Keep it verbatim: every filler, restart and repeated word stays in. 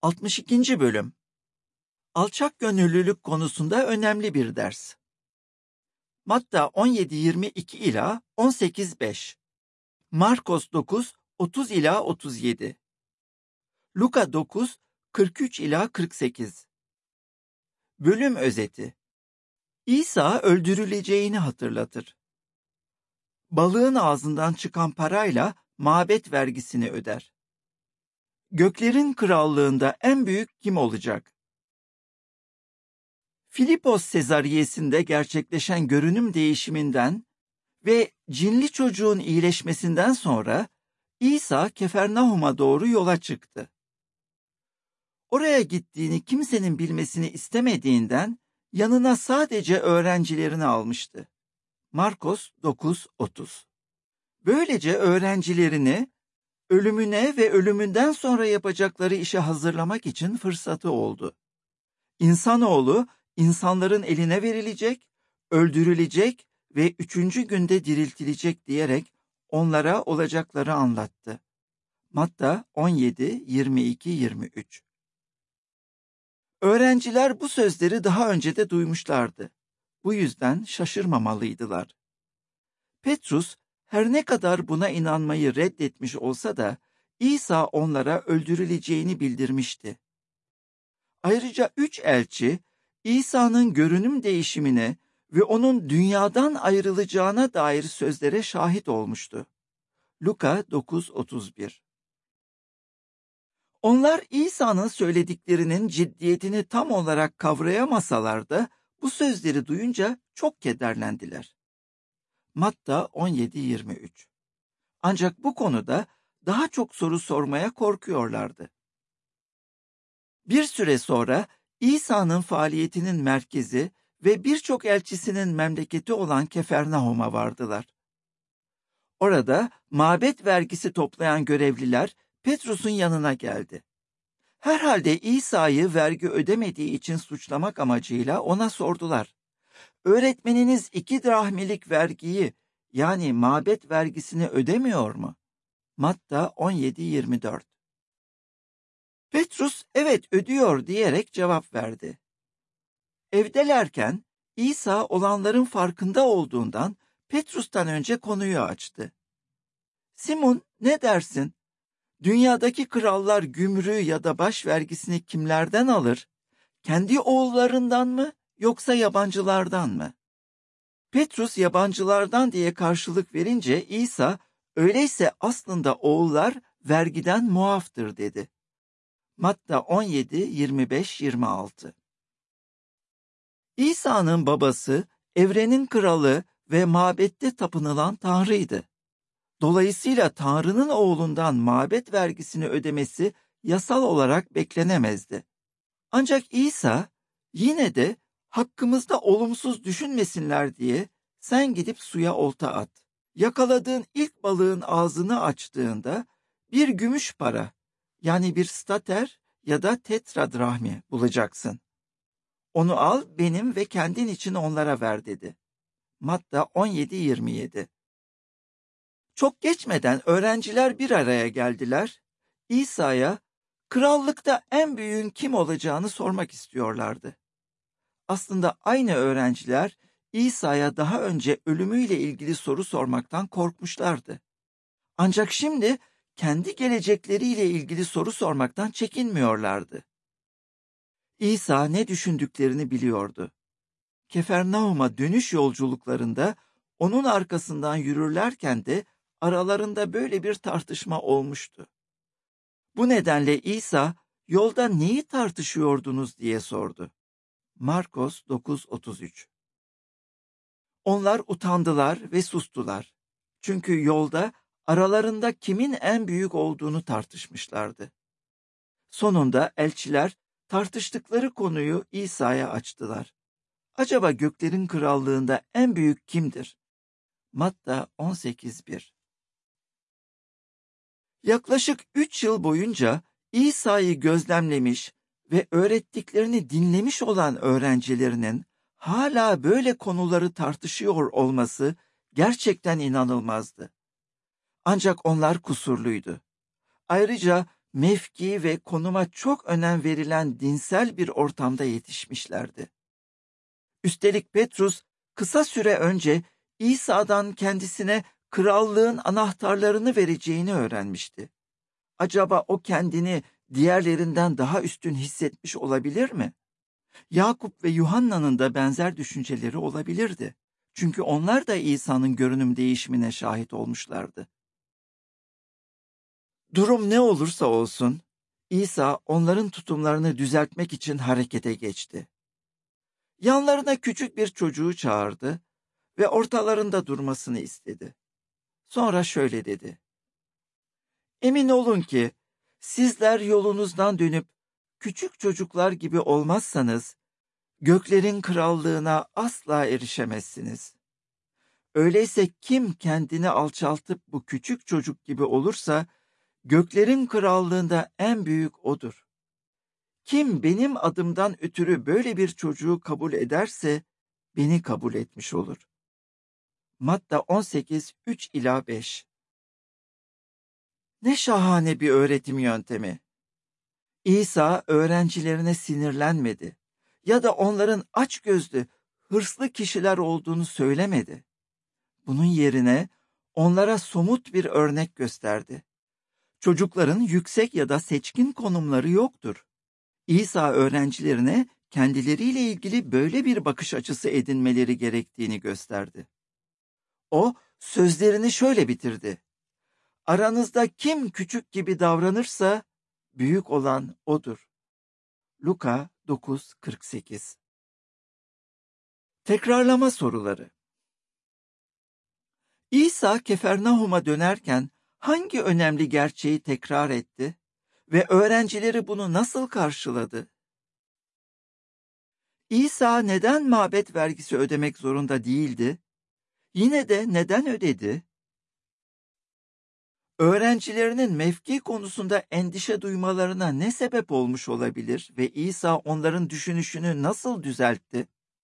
altmış ikinci. Bölüm. Alçak gönüllülük konusunda önemli bir ders. Matta on yedi yirmi iki ila on sekiz beş. Markos dokuz otuz ila otuz yedi. Luka dokuz kırk üç ila kırk sekiz. Bölüm özeti. İsa öldürüleceğini hatırlatır. Balığın ağzından çıkan parayla mabet vergisini öder. Göklerin krallığında en büyük kim olacak? Filipos Sezariyesi'nde gerçekleşen görünüm değişiminden ve cinli çocuğun iyileşmesinden sonra İsa Kefernaum'a doğru yola çıktı. Oraya gittiğini kimsenin bilmesini istemediğinden yanına sadece öğrencilerini almıştı. Markos dokuz otuz. Böylece öğrencilerini ölümüne ve ölümünden sonra yapacakları işe hazırlamak için fırsatı oldu. İnsanoğlu insanların eline verilecek, öldürülecek ve üçüncü günde diriltilecek diyerek onlara olacakları anlattı. Matta on yedi yirmi iki yirmi üç. Öğrenciler bu sözleri daha önce de duymuşlardı. Bu yüzden şaşırmamalıydılar. Petrus her ne kadar buna inanmayı reddetmiş olsa da İsa onlara öldürüleceğini bildirmişti. Ayrıca üç elçi İsa'nın görünüm değişimine ve onun dünyadan ayrılacağına dair sözlere şahit olmuştu. Luka dokuz otuz bir. Onlar İsa'nın söylediklerinin ciddiyetini tam olarak kavrayamasalar da bu sözleri duyunca çok kederlendiler. Matta on yedi yirmi üç. Ancak bu konuda daha çok soru sormaya korkuyorlardı. Bir süre sonra İsa'nın faaliyetinin merkezi ve birçok elçisinin memleketi olan Kefernaum'a vardılar. Orada mabet vergisi toplayan görevliler Petrus'un yanına geldi. Herhalde İsa'yı vergi ödemediği için suçlamak amacıyla ona sordular. Öğretmeniniz iki drahmilik vergiyi yani mabet vergisini ödemiyor mu? Matta on yedi yirmi dört. Petrus evet ödüyor diyerek cevap verdi. Evdelerken İsa olanların farkında olduğundan Petrus'tan önce konuyu açtı. Simon ne dersin? Dünyadaki krallar gümrüğü ya da baş vergisini kimlerden alır? Kendi oğullarından mı yoksa yabancılardan mı? Petrus yabancılardan diye karşılık verince İsa öyleyse aslında oğullar vergiden muaftır dedi. Matta on yedi yirmi beş yirmi altı. İsa'nın babası evrenin kralı ve mabette tapınılan Tanrı'ydı. Dolayısıyla Tanrı'nın oğlundan mabet vergisini ödemesi yasal olarak beklenemezdi. Ancak İsa yine de hakkımızda olumsuz düşünmesinler diye sen gidip suya olta at. Yakaladığın ilk balığın ağzını açtığında bir gümüş para yani bir stater ya da tetradrahmi bulacaksın. Onu al benim ve kendin için onlara ver dedi. Matta on yedi yirmi yedi. Çok geçmeden öğrenciler bir araya geldiler. İsa'ya krallıkta en büyüğün kim olacağını sormak istiyorlardı. Aslında aynı öğrenciler İsa'ya daha önce ölümüyle ilgili soru sormaktan korkmuşlardı. Ancak şimdi kendi gelecekleriyle ilgili soru sormaktan çekinmiyorlardı. İsa ne düşündüklerini biliyordu. Kefernaum'a dönüş yolculuklarında onun arkasından yürürlerken de aralarında böyle bir tartışma olmuştu. Bu nedenle İsa, yolda neyi tartışıyordunuz diye sordu. Markos dokuz otuz üç. Onlar utandılar ve sustular. Çünkü yolda aralarında kimin en büyük olduğunu tartışmışlardı. Sonunda elçiler tartıştıkları konuyu İsa'ya açtılar. Acaba göklerin krallığında en büyük kimdir? Matta on sekiz bir. Yaklaşık üç yıl boyunca İsa'yı gözlemlemiş ve öğrettiklerini dinlemiş olan öğrencilerinin hala böyle konuları tartışıyor olması gerçekten inanılmazdı. Ancak onlar kusurluydu. Ayrıca mevki ve konuma çok önem verilen dinsel bir ortamda yetişmişlerdi. Üstelik Petrus kısa süre önce İsa'dan kendisine krallığın anahtarlarını vereceğini öğrenmişti. Acaba o kendini diğerlerinden daha üstün hissetmiş olabilir mi? Yakup ve Yuhanna'nın da benzer düşünceleri olabilirdi. Çünkü onlar da İsa'nın görünüm değişimine şahit olmuşlardı. Durum ne olursa olsun, İsa onların tutumlarını düzeltmek için harekete geçti. Yanlarına küçük bir çocuğu çağırdı ve ortalarında durmasını istedi. Sonra şöyle dedi: "Emin olun ki sizler yolunuzdan dönüp küçük çocuklar gibi olmazsanız göklerin krallığına asla erişemezsiniz. Öyleyse kim kendini alçaltıp bu küçük çocuk gibi olursa göklerin krallığında en büyük odur. Kim benim adımdan ötürü böyle bir çocuğu kabul ederse beni kabul etmiş olur." Matta on sekiz üç ila beş. Ne şahane bir öğretim yöntemi. İsa öğrencilerine sinirlenmedi ya da onların açgözlü, hırslı kişiler olduğunu söylemedi. Bunun yerine onlara somut bir örnek gösterdi. Çocukların yüksek ya da seçkin konumları yoktur. İsa öğrencilerine kendileriyle ilgili böyle bir bakış açısı edinmeleri gerektiğini gösterdi. O sözlerini şöyle bitirdi: "Aranızda kim küçük gibi davranırsa büyük olan odur." Luka dokuz kırk sekiz. Tekrarlama soruları. İsa Kefernaum'a dönerken hangi önemli gerçeği tekrar etti ve öğrencileri bunu nasıl karşıladı? İsa neden mabet vergisi ödemek zorunda değildi? Yine de neden ödedi? Öğrencilerinin mevki konusunda endişe duymalarına ne sebep olmuş olabilir ve İsa onların düşünüşünü nasıl düzeltti?